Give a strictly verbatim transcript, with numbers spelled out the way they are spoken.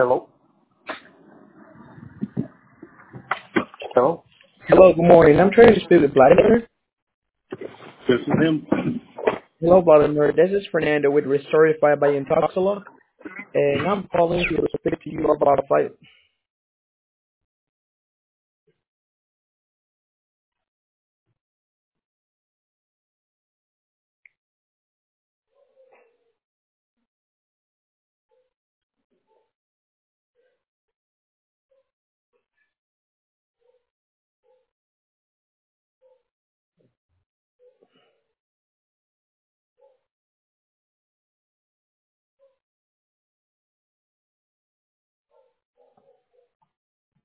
Hello? Hello? Hello, good morning. I'm trying to speak with Vladimir. This is him. Hello, Vladimir. This is Fernando with Restorative by Intoxala, and I'm calling to speak to you about a fight